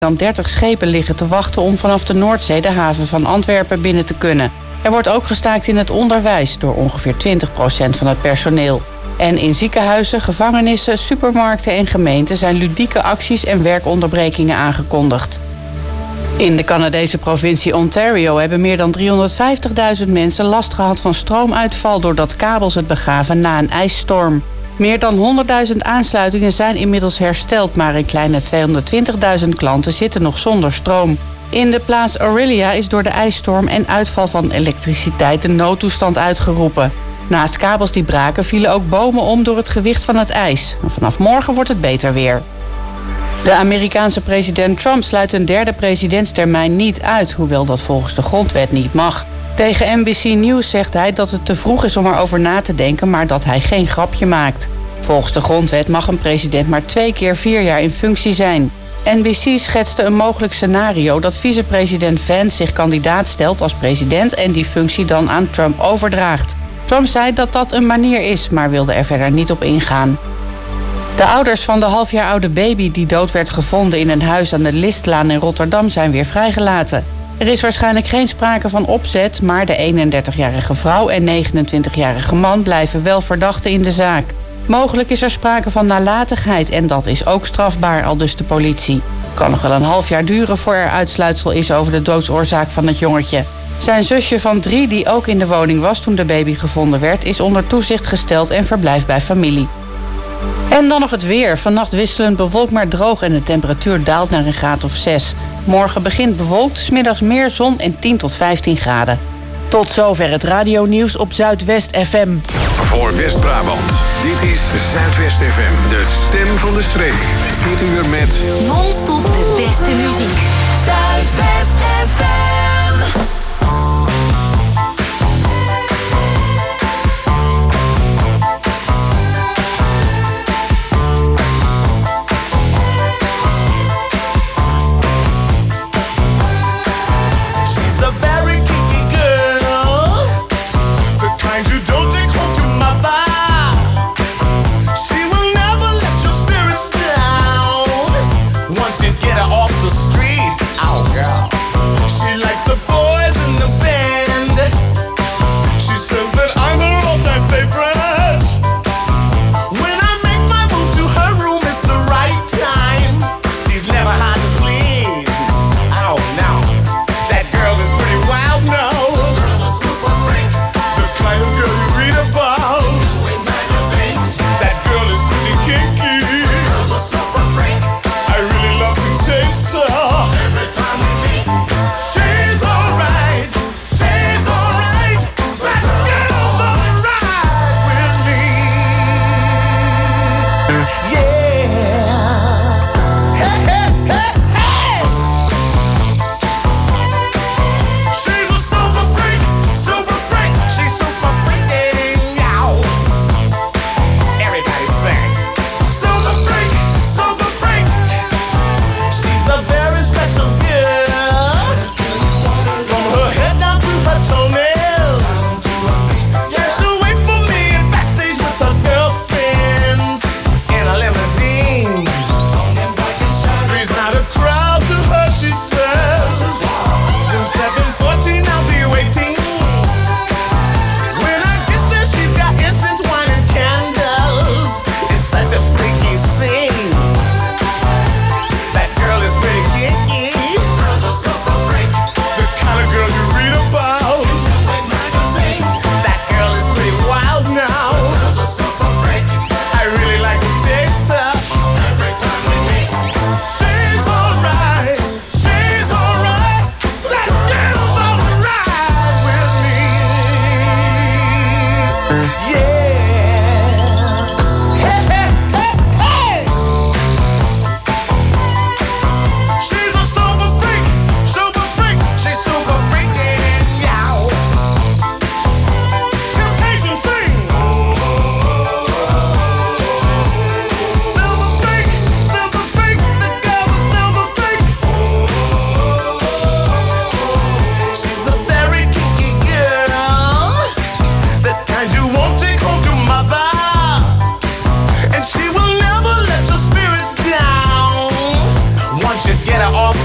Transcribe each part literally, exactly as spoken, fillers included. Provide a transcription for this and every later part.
dan dertig schepen liggen te wachten om vanaf de Noordzee de haven van Antwerpen binnen te kunnen. Er wordt ook gestaakt in het onderwijs door ongeveer twintig procent van het personeel. En in ziekenhuizen, gevangenissen, supermarkten en gemeenten zijn ludieke acties en werkonderbrekingen aangekondigd. In de Canadese provincie Ontario hebben meer dan driehonderdvijftigduizend mensen last gehad van stroomuitval doordat kabels het begaven na een ijsstorm. Meer dan honderdduizend aansluitingen zijn inmiddels hersteld, maar een kleine tweehonderdtwintigduizend klanten zitten nog zonder stroom. In de plaats Orillia is door de ijsstorm en uitval van elektriciteit de noodtoestand uitgeroepen. Naast kabels die braken vielen ook bomen om door het gewicht van het ijs. Vanaf morgen wordt het beter weer. De Amerikaanse president Trump sluit een derde presidentstermijn niet uit, hoewel dat volgens de grondwet niet mag. Tegen N B C News zegt hij dat het te vroeg is om erover na te denken, maar dat hij geen grapje maakt. Volgens de grondwet mag een president maar twee keer vier jaar in functie zijn. N B C schetste een mogelijk scenario dat vicepresident Vance zich kandidaat stelt als president en die functie dan aan Trump overdraagt. Trump zei dat dat een manier is, maar wilde er verder niet op ingaan. De ouders van de half jaar oude baby die dood werd gevonden in een huis aan de Listlaan in Rotterdam zijn weer vrijgelaten. Er is waarschijnlijk geen sprake van opzet, maar de eenendertigjarige vrouw en negenentwintigjarige man blijven wel verdachten in de zaak. Mogelijk is er sprake van nalatigheid en dat is ook strafbaar, aldus de politie. Het kan nog wel een half jaar duren voor er uitsluitsel is over de doodsoorzaak van het jongetje. Zijn zusje van drie, die ook in de woning was toen de baby gevonden werd, is onder toezicht gesteld en verblijft bij familie. En dan nog het weer. Vannacht wisselend bewolkt maar droog en de temperatuur daalt naar een graad of zes. Morgen begint bewolkt, 's middags meer zon en tien tot vijftien graden. Tot zover het radionieuws op Zuidwest F M. Voor West-Brabant, dit is Zuidwest F M, de stem van de streek. Dit uur met non-stop de beste muziek. Zuidwest F M. Get her off the street. Oh, girl. She likes the boys in the band. She says that I'm her all-time favorite. When I make my move to her room, it's the right time. She's never hard to please. Oh, no. That girl is pretty wild, no. Girl's a super freak. The kind of girl you read about. In magazines. That girl is pretty kinky. Girl's a super freak. I really love to taste her. Every time we meet, she's alright.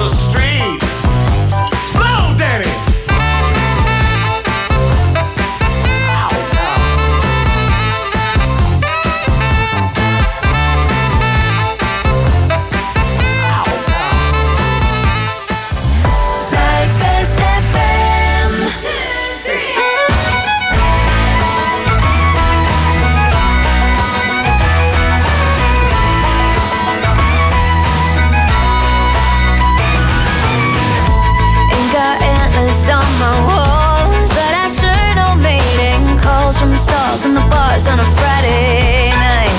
the street. Blow, Danny. Zuidwest F M. Ain't got antlers on my walls, but I sure don't mating calls from the stalls and the bars on a Friday night.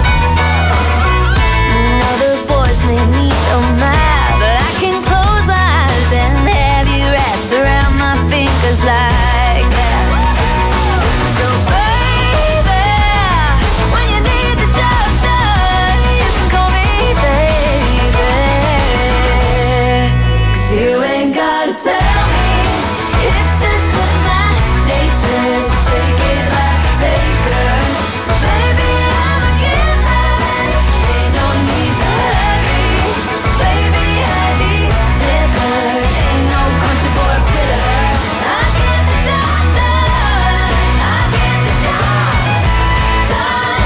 Now the boys may need a map, but I can close my eyes and have you wrapped around my fingers like that. So baby, when you need the job done, you can call me baby. 'Cause you ain't gotta tell me, it's just in my nature, so take it like a taker. 'Cause baby, I'm a giver, ain't no need to hurry. 'Cause baby, I deliver, ain't no country boy quitter. I get the job done, I get the job done.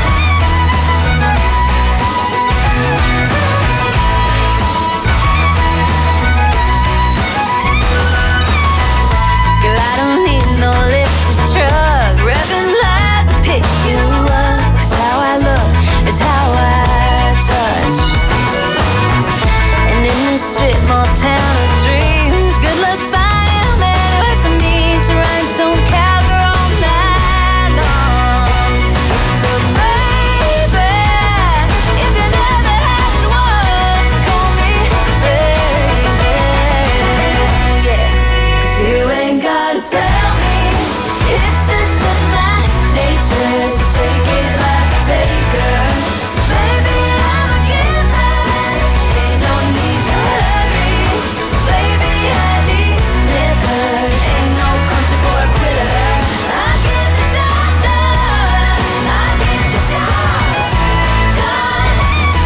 Girl, I don't need no lifted truck, revving loud to pick you up. 'Cause how I look is how I touch. And in this strip mall town of dreams, good luck finding a man who has some meat to rhinestone cowgirl all night long. So baby, if you never had it once, call me baby, yeah. 'Cause you ain't gotta tell me, it's just in my nature, so take it like a taker. 'Cause baby, I'm a giver, ain't no need to hurry. 'Cause baby, I deliver, ain't no country boy quitter. I get the job done, I get the job done.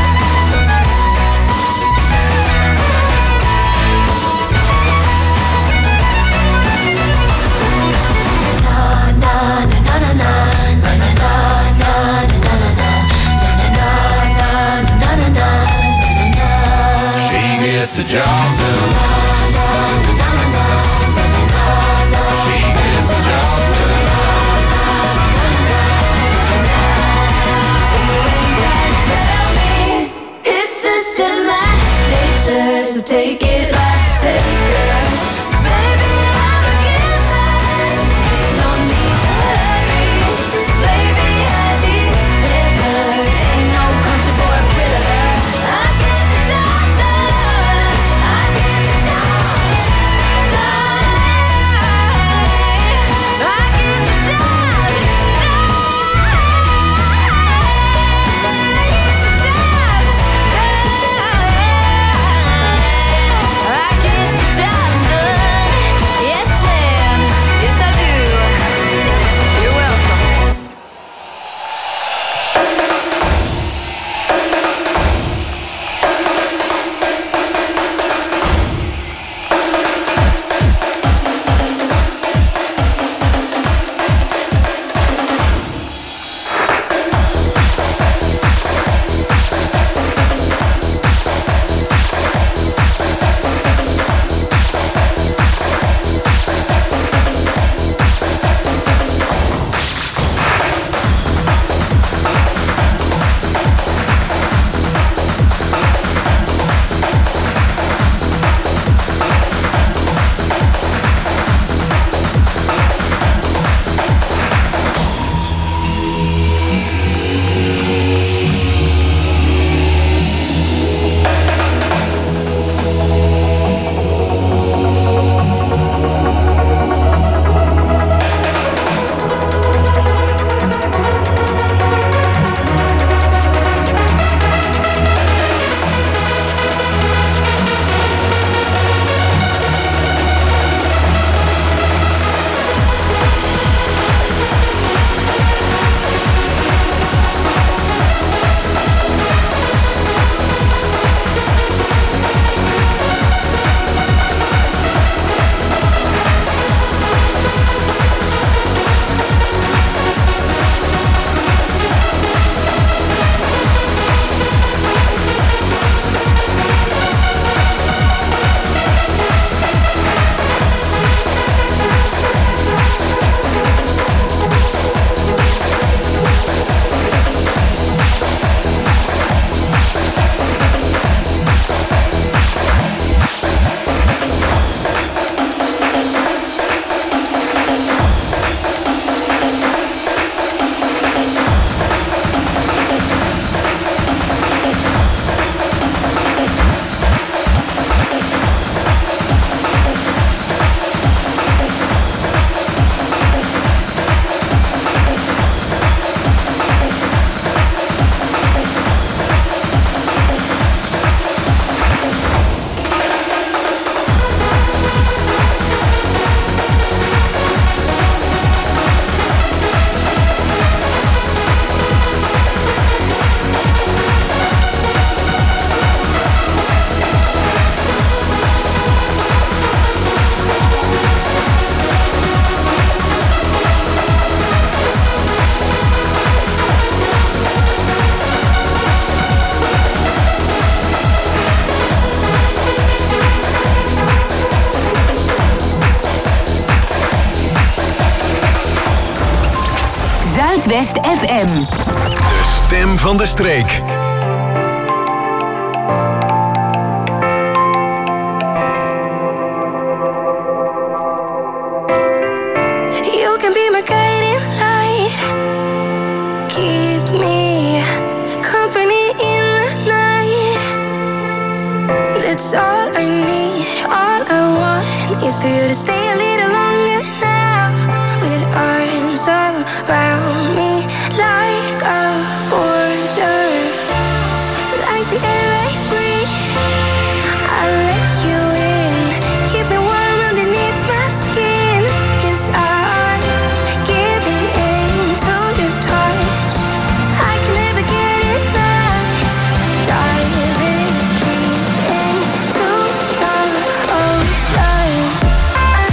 She gets the job done. She gets the job done. Tell me, it's just in my nature, so take it like a taker. 'Cause baby, I'm a giver, ain't no need to hurry. 'Cause baby, I deliver, ain't no country boy quitter. I get the job done, I get the job done. I get the job done. I get the job Zuidwest F M. De stem van de streek. You can be my guiding light. Keep me company in the night. That's all I need. All I want is for you to stay a little longer now. With arms around me like a border. Like the air I breathe, I'll let you in. Keep me warm underneath my skin. Cause I'm giving in to your touch. I can never get enough. Diving deep into the ocean.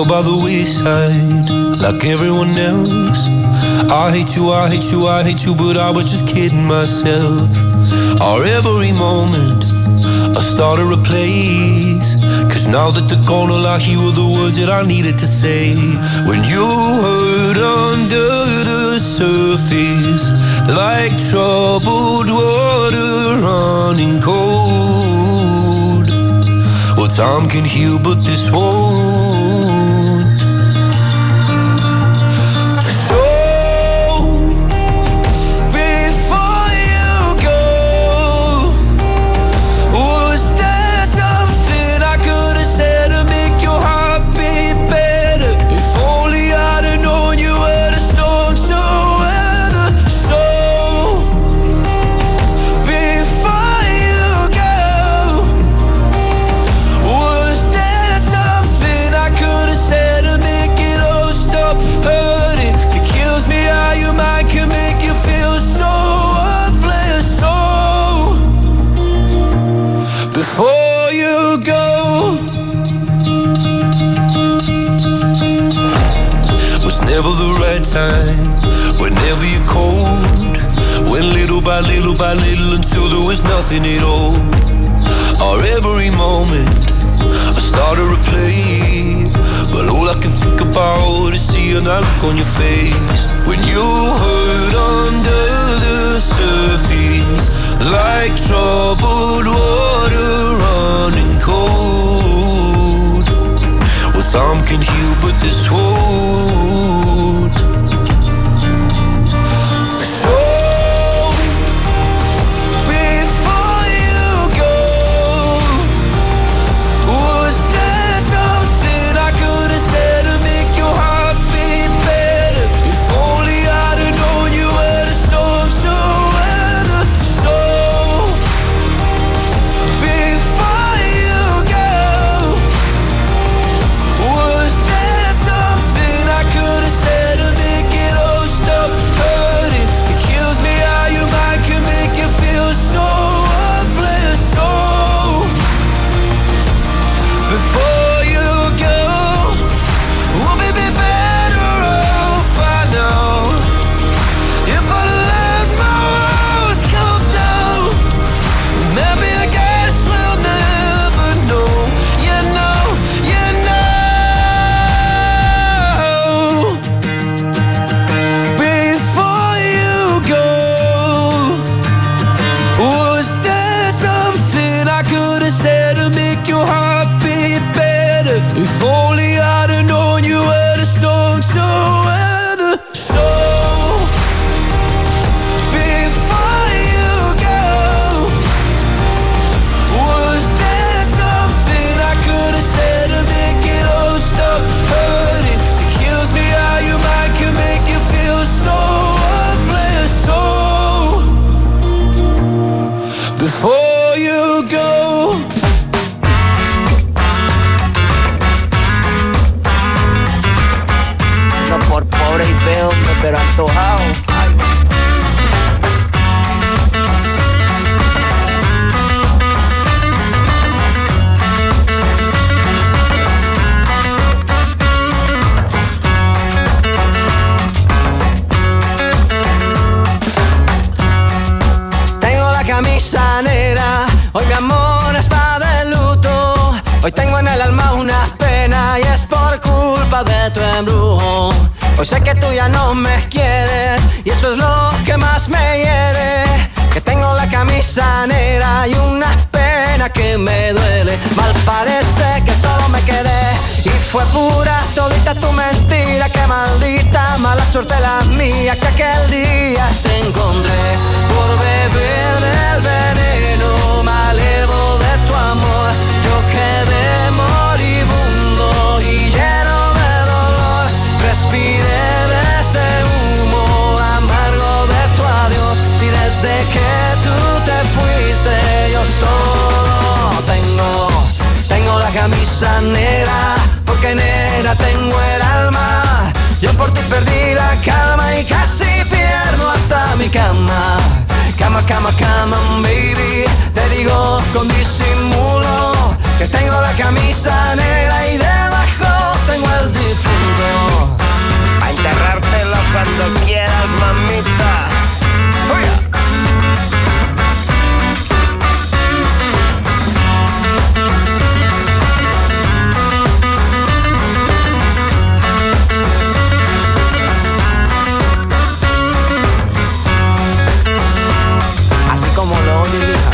fell by the wayside like everyone else. I hate you, I hate you, I hate you, but I was just kidding myself. Our every moment I started a place, cause now that they're gone, all I hear were the words that I needed to say. When you hurt under the surface, like troubled water running cold. Well, time can heal, but this won't. So, before you go, was there something I could have said to make your heart beat better? If only I'd have known you were the storm to weather. So, before you go, was there something I could have said to make it all stop hurting? It kills me how your mind can make you feel so worthless. So, before you go, was never the right time, whenever you're cold. Went little by little by little until there was nothing at all. Our every moment I started to play, but all I can think about is seeing that look on your face. When you hurt under the surface, like troubled water running cold. Well, time can heal, but this won't. So, before you go, was there something I could have said to make your heart beat better? If only I'd have known you were the storm to weather. So, before you go, was there something I could have said to make it all stop hurting? It kills me how your mind can make you feel so worthless. So, before you go, we'll be be better off by now. If I let my walls come down, maybe I guess we'll never know. You know, you know. Before you go, was there something I could have said to make your heart beat better? If only I'd have known you were the storm to weather. So, before you go, was there something I could have said to make it all stop hurting? It kills me how your mind can make you feel so worthless. So, before you go. No por pobre y feo, pero antojado. Tengo la camisa negra, hoy mi amor está de luto. Hoy tengo en el alma una pena y es por culpa de tu embrujo. Hoy sé que tú ya no me quieres y eso es lo que más me hiere. Que tengo la camisa negra y una pena que me duele. Mal parece que solo me quedé y fue pura todita tu mentira. Que maldita mala suerte la mía que aquel día te encontré. Por beber del veneno me alevo de tu amor. Yo quedé moribundo y lleno de dolor. Respiré de ese humo amargo de tu adiós. Y desde que tú te fuiste yo solo tengo, tengo la camisa negra. Porque negra tengo el alma. Yo por ti perdí la calma y casi pierdo hasta mi cama. Cama, cama, cama, baby. Te digo con disimulo que tengo la camisa negra y debajo tengo el difunto. A enterrártelo cuando quieras, mamita. ¡Oye! Como lo oye, hija.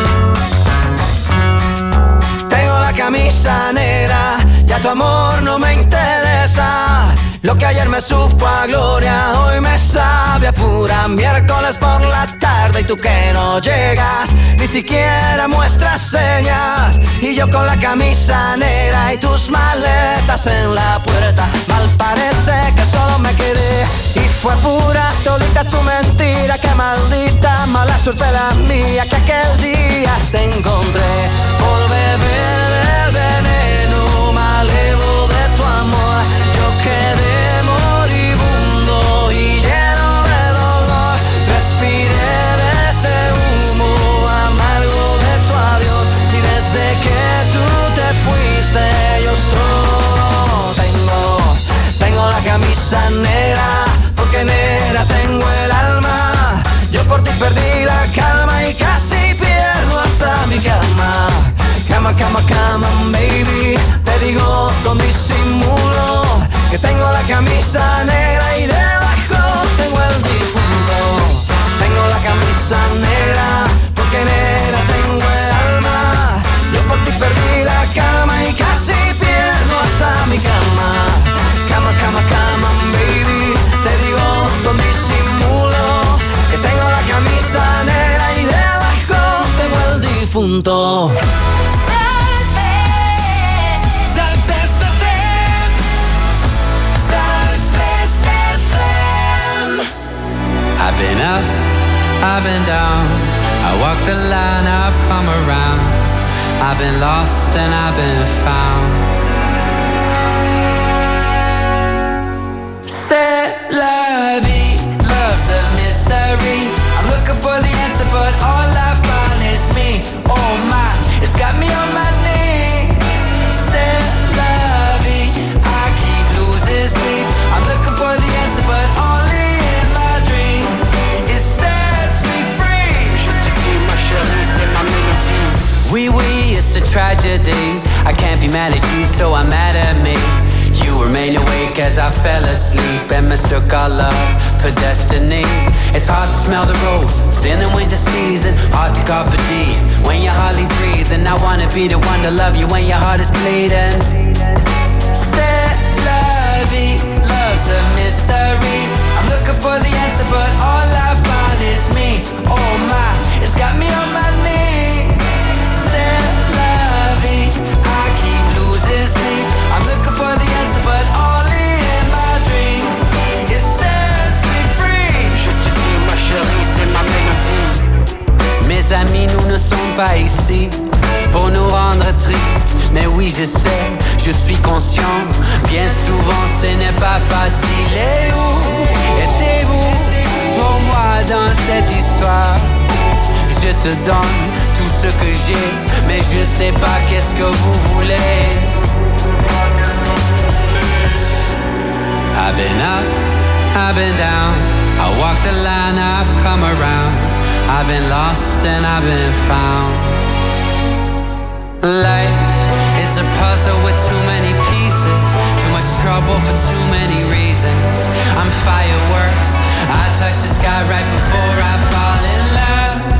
Tengo la camisa negra, ya tu amor no me interesa. Lo que ayer me supo a gloria, hoy me sabe a pura. Miércoles por la tarde y tú que no llegas, ni siquiera muestras señas. Y yo con la camisa negra y tus maletas en la puerta. Mal parece que solo me quedé y fue pura todita tu mentira. Qué maldita mala suerte la mía que aquel día te encontré. Por beber del veneno malevo de tu amor, yo quedé moribundo y lleno de dolor. Respiré de ese humo amargo de tu adiós, y desde que tú te fuiste yo solo tengo, tengo la camisa negra, porque negra tengo el alma. Yo por ti perdí la calma y casi pierdo hasta mi cama. Cama, cama, cama, baby, te digo con disimulo que tengo la camisa negra y debajo tengo el difunto. Tengo la camisa negra, porque negra tengo el alma. Yo por ti perdí la calma y casi pierdo hasta mi cama. Cama, cama, cama, baby, te digo con disimulo que tengo la camisa negra y debajo tengo el difunto. I've been up, I've been down, I walked the line, I've come around. I've been lost and I've been found. C'est la vie, love's a mystery. I'm looking for the answer but all I find is me. Oh my, it's got me on my knees. C'est la vie, I keep losing sleep. I'm looking for the answer but only Oui, oui, it's a tragedy. I can't be mad at you, so I'm mad at me. You remain awake as I fell asleep and mistook our love for destiny. It's hard to smell the roses in the winter season, hard to carpe diem when you're hardly breathing. I wanna be the one to love you when your heart is bleeding. C'est la vie, love's a mystery. I'm looking for the answer, but all I find is me. Oh my, it's got me on my knees. I keep losing sleep. I'm looking for the answer, but only in my dreams. It sets me free. Je te dis, ma chérie, c'est ma mélodie. Mes amis, nous ne sommes pas ici pour nous rendre tristes. Mais oui, je sais, je suis conscient. Bien souvent, ce n'est pas facile. Et où étiez-vous pour moi dans cette histoire? Je te donne tout ce que j'ai, mais je sais pas qu'est-ce que vous voulez. I've been up, I've been down, I walked the line, I've come around. I've been lost and I've been found. Life is a puzzle with too many pieces, too much trouble for too many reasons. I'm fireworks, I touch the sky right before I fall in love.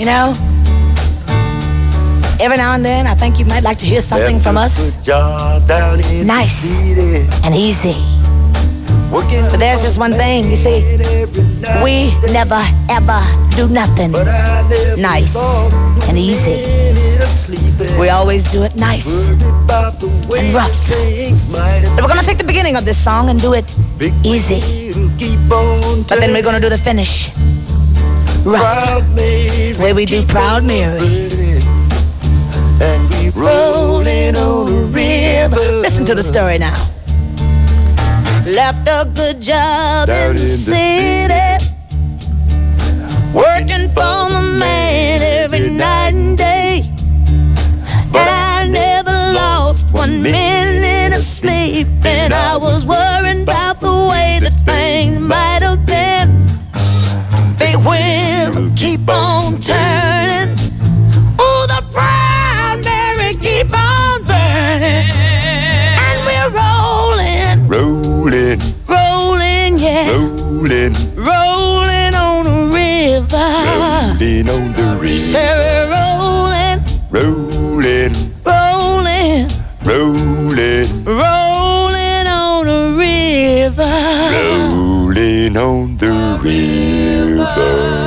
You know, every now and then I think you might like to hear something from us. Nice and easy. But there's just one thing, you see, we never ever do nothing nice and easy. We always do it nice and rough. But we're gonna take the beginning of this song and do it easy. But then we're gonna do the finish rough. It's the way we do Proud Mary. And we rolling on a river. Listen to the story now. Left a good job in the city, working for the man every night and day. And I never lost one minute of sleep, and I was worried about the way that things might have been. Big wheel keep on turning. Oh, the Proud Mary keep on burning. And we're rolling, rolling, rolling, yeah, rolling, rolling on the river, rolling on the river. Say we're rolling, rolling, rolling, rolling, rolling on the river, rolling on the river.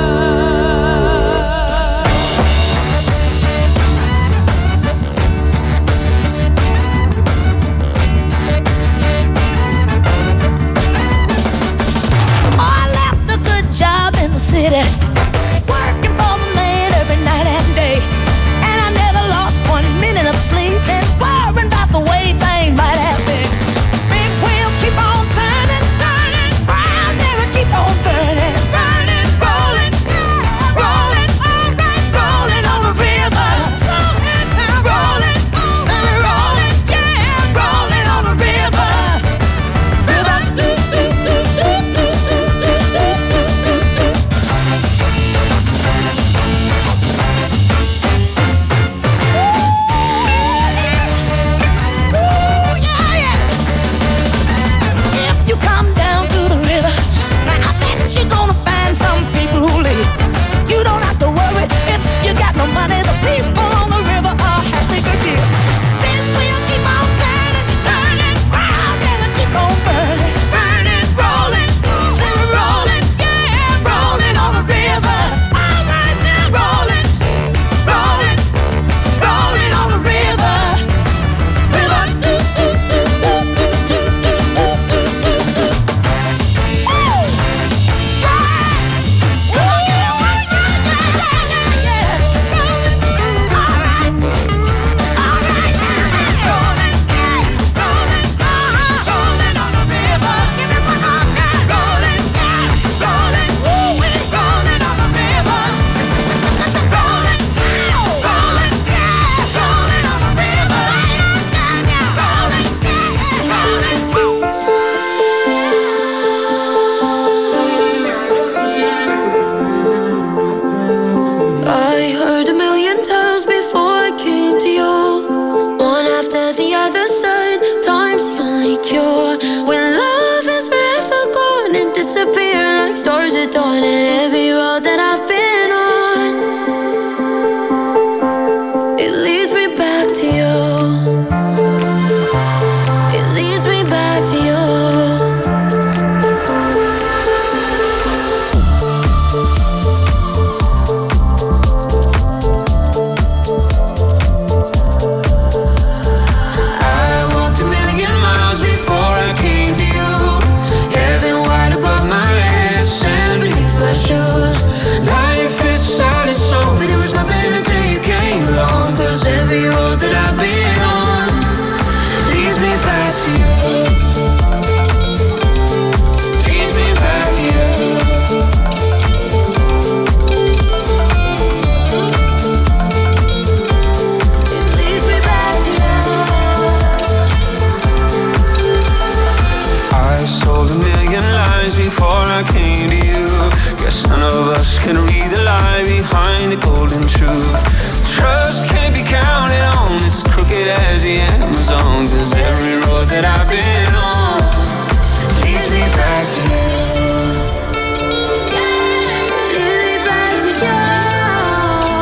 City, working for the man every night and day, and I never lost one minute of sleep, and worrying about the way things might have been. Big wheel keep on turning, turning, Proud Mary keep on burning, burning, rolling, yeah, rolling, alright, rolling on the river, rolling, sunny rolling, yeah, rolling on the river, river, do do do do do do do do do do. You're gonna find some people who live. You don't have to worry if you got no money. The people on the river are happy to give. This wheel keep on turning, turning, round and keep on burning, burning, rolling, still rolling, yeah, rolling on the river. All right now, rolling, rolling, rolling on the river. River, do do do do do do do do do do. Lead me back to you.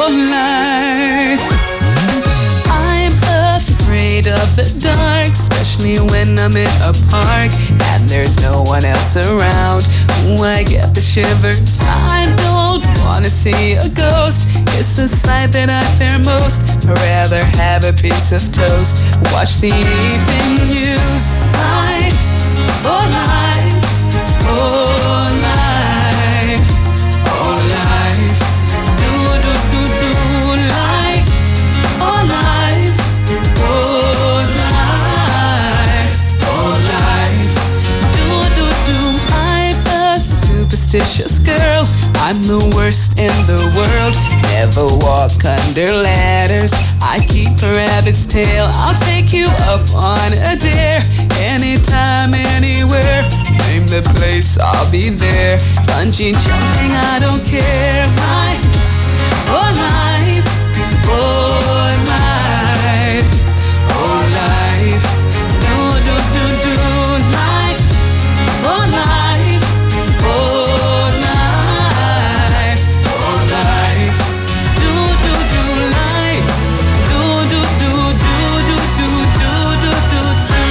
oh life. I'm afraid of the dark, especially when I'm in a park and there's no one else around. Ooh, I get the shivers. I don't wanna see a ghost. It's the sight that I fear most. I'd rather have a piece of toast, watch the evening news. Life, oh life, oh life, oh life. Do do do do life, oh life, oh life, oh life. Do do do. I'm a superstitious girl. I'm the worst in the world. Never walk under ladders. I keep a rabbit's tail. I'll take you up on a dare. Anytime, anywhere. Name the place, I'll be there. Bungee jumping, I don't care. Life, oh life, oh life, oh life. Do do do do life, oh life, oh life, oh life. Do do do life, do do do do do do do do do do.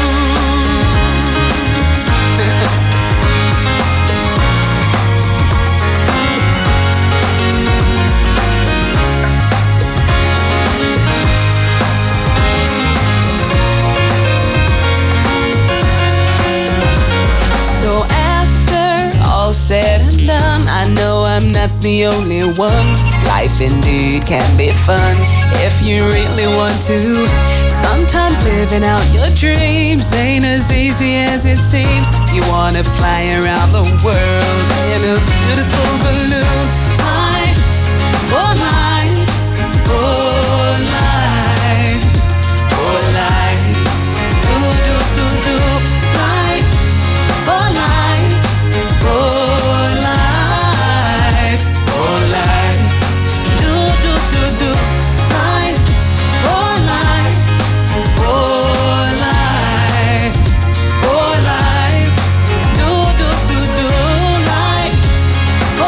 So after all said and done, I know I'm not the only one. Life indeed can be fun if you really want to. Sometimes living out your dreams ain't as easy as it seems. You wanna fly around the world in a beautiful balloon. Life, oh life, oh life, oh life. Do do do do life, oh life, oh life, oh life. Do do do do life, oh life, oh life, oh life. Do do do do life,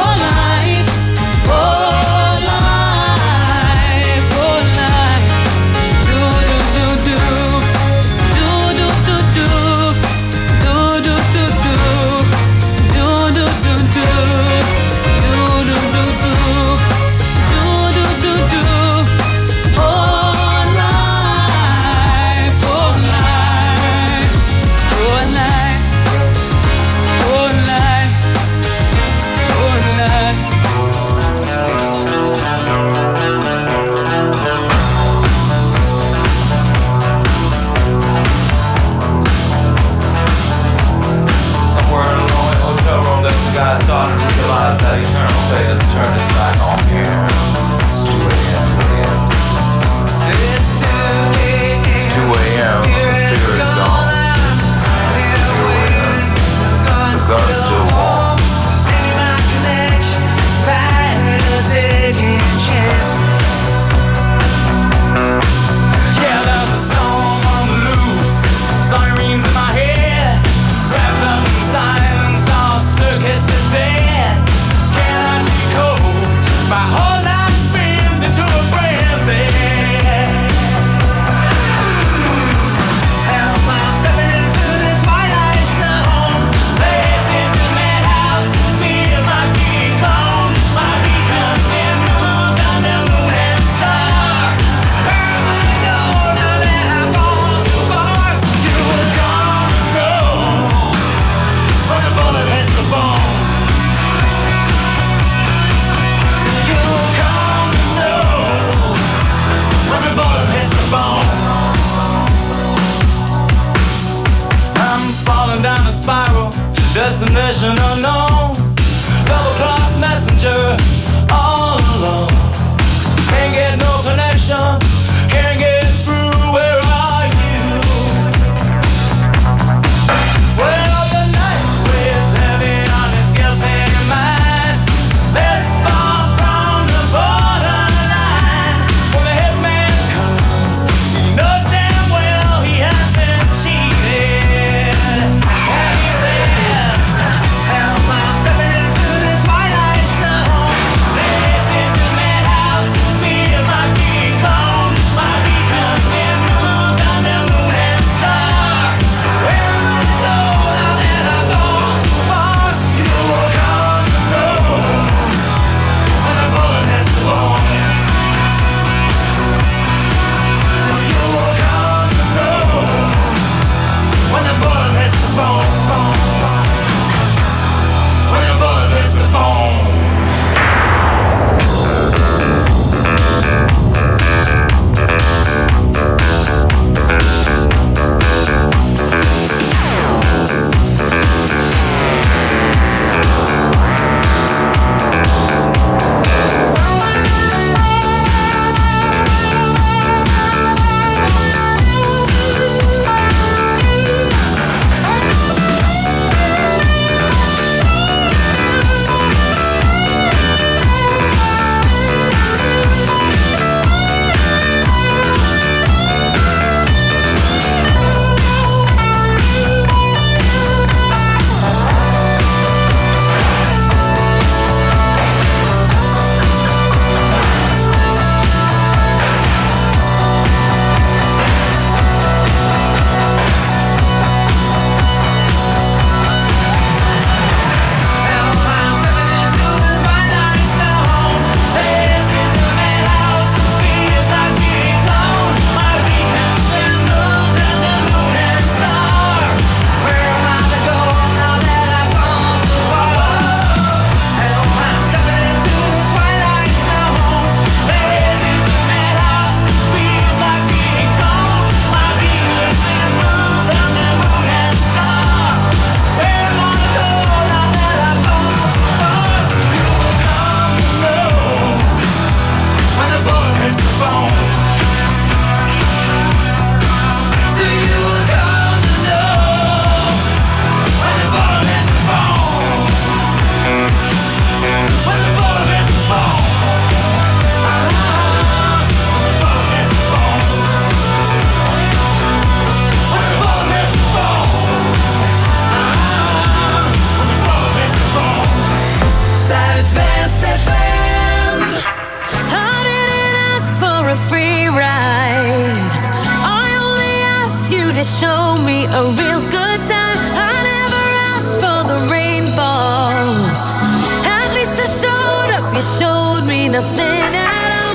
You showed me nothing at all.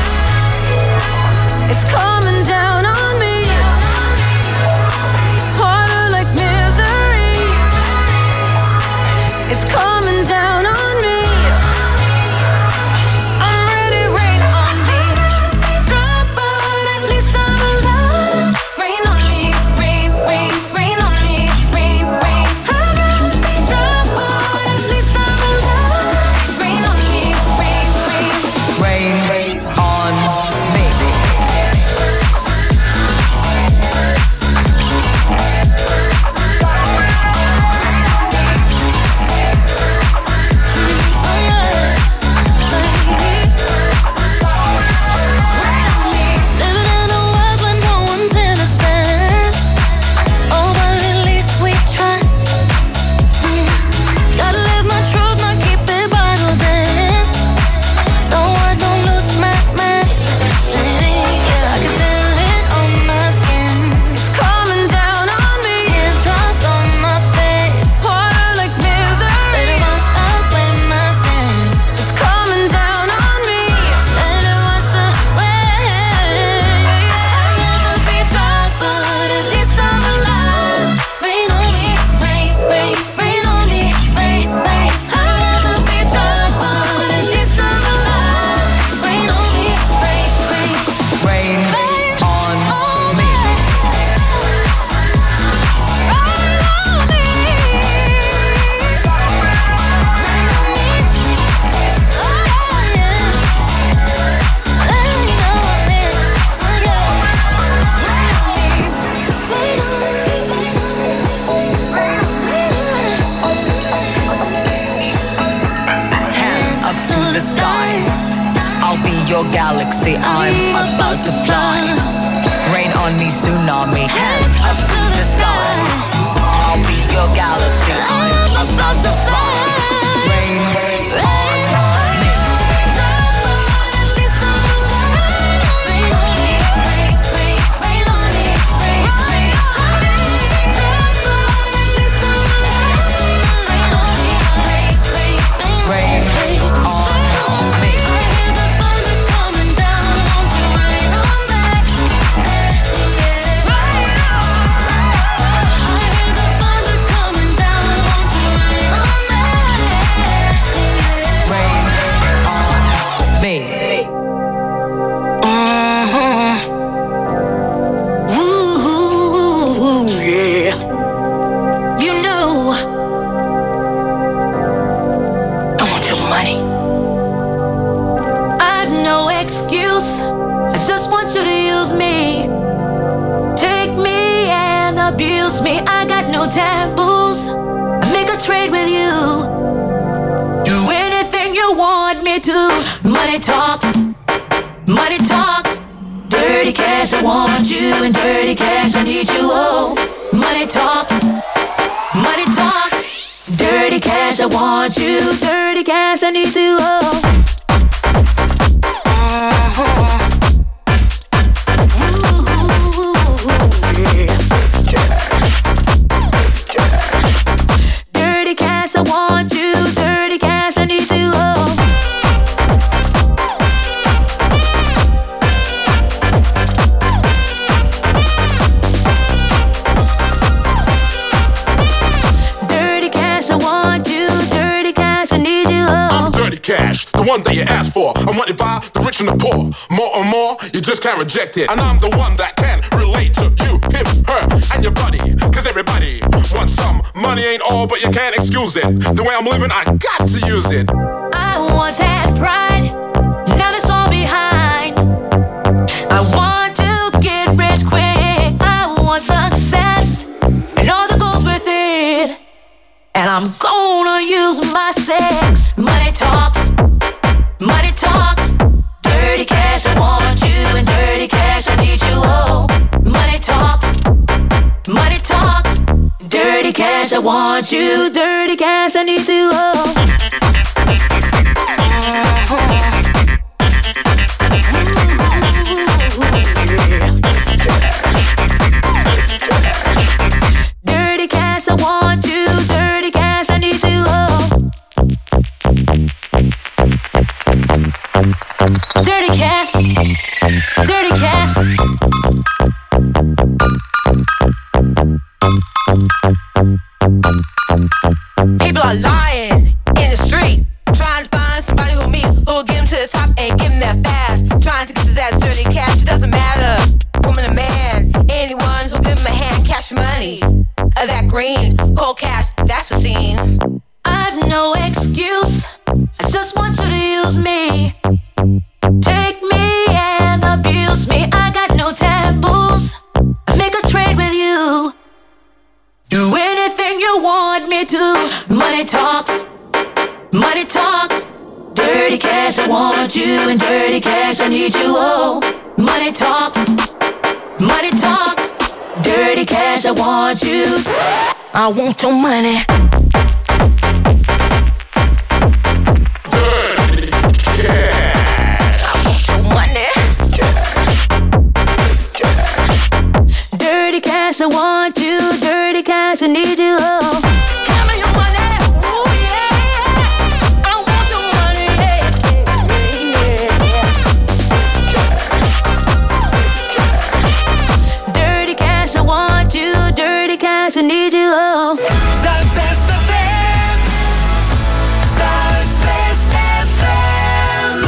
It's coming down on me, harder like misery. It's coming down on me. I'm ready, rain on me. Drop, but at least I'm alive. Rain on me, rain, rain, rain on me, rain, rain. I'd rather be drop, but at least I'm alive. Rain on me, rain, rain. Rain, rain on me. Living in a world where no one's innocent. Oh, but at least we try. Mm. Gotta live my truth, not keep it bottled in, so I don't lose my mind. Yeah, I can feel it on my skin. It's coming down on me. Teardrops on my face, harder like misery. Let it wash away my sins. It's coming down on me. Let it wash away. I'd rather be dry, but at least I'm alive. Rain on me, rain, rain, rain on me, rain, rain. I'd rather be dry, but at least I'm alive. Rain on me, rain, rain. Rain on me. Hands up to the sky. I'll be your galaxy. I'm about to fly. Rain on me, tsunami. Hands up to the sky. I'll be your galaxy. I'm about to fly. Rain on me. Rain on me. Me. Ooh, yeah. You know, I want your money. I've no excuse. I just want you to use me. Take me and abuse me. I got no taboos. I make a trade with you. Do anything you want me to. Money talks. Money talks. Dirty cash, I want you, and dirty cash, I need you. Oh, money talks. Money talks. Dirty cash, I want you. Dirty cash, I need you. Oh. Dirty cash, I want you. Dirty cash, I need you. Oh. Dirty cash, I want you. Dirty cash, I need you. Oh. I'm dirty cash, the one that you asked for. I'm wanted by the rich and the poor. More and more, you just can't reject it. And I'm the one that can relate to you, him, her, and your buddy. Cause everybody wants some. Money ain't all, but you can't excuse it. The way I'm living, I got to use it. I once had pride, now that's all behind. I want to get rich quick. I want success and all that goes with it. And I'm gonna use my sex. Money talks, money talks. Dirty cash, I want you, and dirty cash, I need you. Oh, money talks, money talks. Dirty cash, I want you. Dirty cash, I need you. Oh. Dirty cash, I want you. Dirty cash, I need you. Oh. Dirty cash, dirty cash. People are lying in the street, trying to find somebody who me, who will get them to the top and give them that fast. Trying to get to that dirty cash, it doesn't matter, woman or man. Anyone who give them a hand, cash money, uh, that green, cold cash, that's the scene. I've no excuse, I just want you to use me. Take me and abuse me, I got no taboos. I make a trade with you, do anything you want me to. Money talks, money talks. Dirty cash, I want you, and dirty cash, I need you. Oh, money talks, money talks. Dirty cash, I want you, I want your money. Dirty cash, I want you. Dirty cash, I need you. Oh, give me your money. Ooh, yeah. I want your money. Yeah, yeah, yeah. Dirty cash, I want you. Dirty cash, I need you. Oh. Zuidwest F M. Zuidwest F M.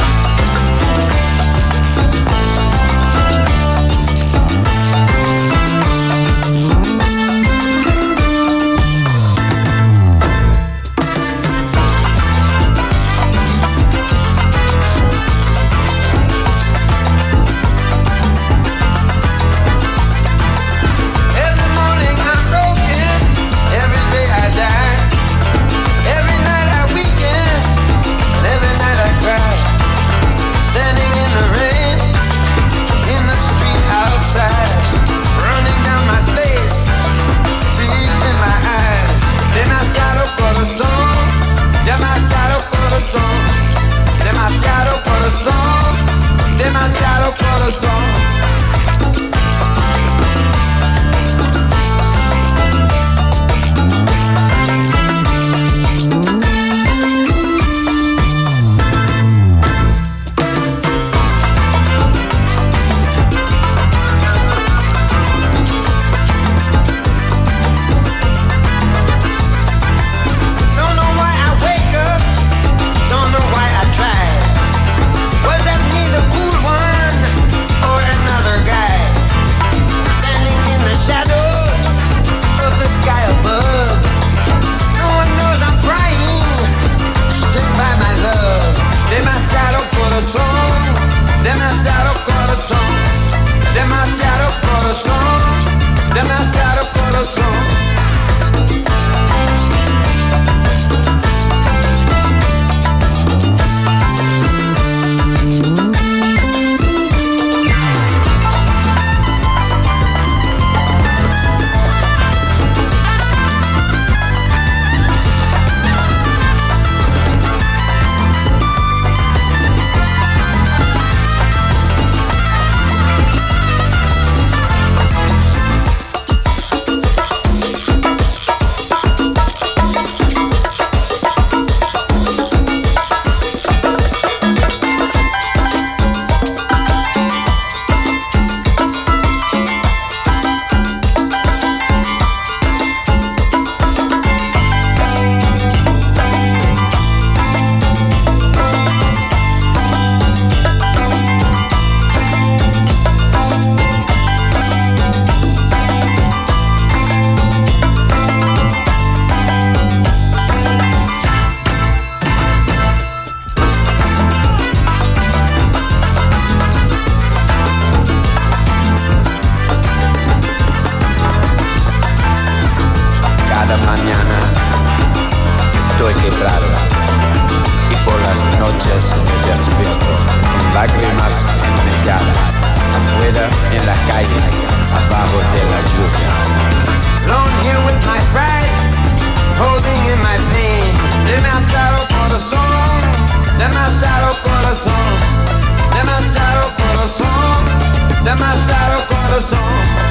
Every morning I'm broken, every day I die, every night I weaken, and every night I cry. Standing in the rain, in the street outside, running down my face, tears in my eyes. Demasiado corazón, demasiado corazón, demasiado corazón, demasiado corazón. Don't know why I wake up, don't know why I try. Was that me the cool one or another guy? Standing in the shadows of the sky above. No one knows I'm crying, eaten by my love. Demasiado corazón, demasiado corazón, demasiado corazón, demasiado corazón. Cada mañana estoy quebrado y por las noches me despierto con lágrimas en mi cara, afuera en la calle, abajo de la lluvia. Alone here with my pride, holding in my pain. Demasiado corazón, demasiado corazón, demasiado corazón, demasiado corazón.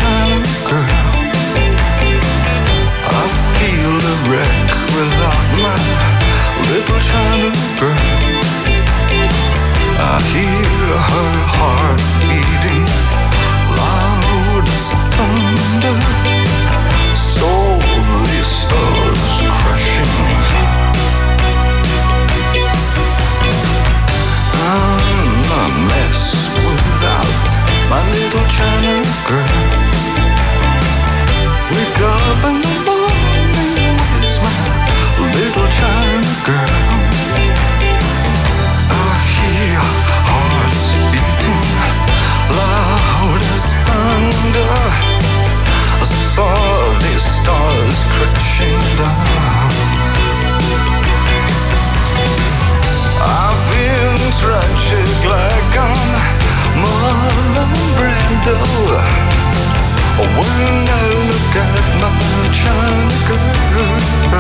China girl. I feel a wreck without my little China girl. I hear her heart beating loud as thunder. So the stars crashing. I'm a mess without my little China girl. Wake up in the morning, where's my little China girl? I hear hearts beating loud as thunder. I saw the stars crashing down. I've been tragic like I'm Marlon Brando. When I look at my China girl,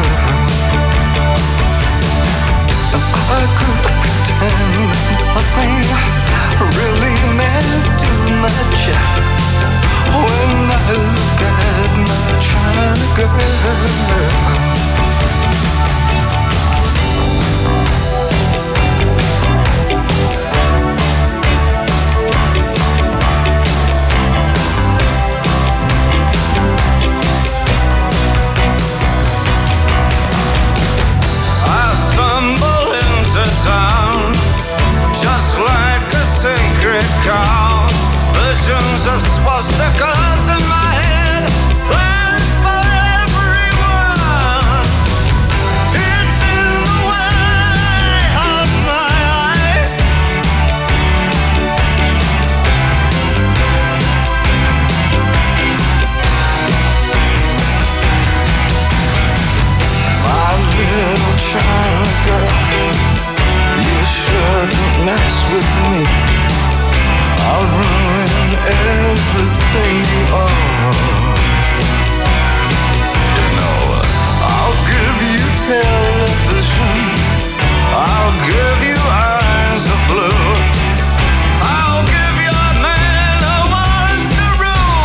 I could pretend nothing really meant too much. When I look at my China girl. Town, just like a sacred cow. Visions of swastikas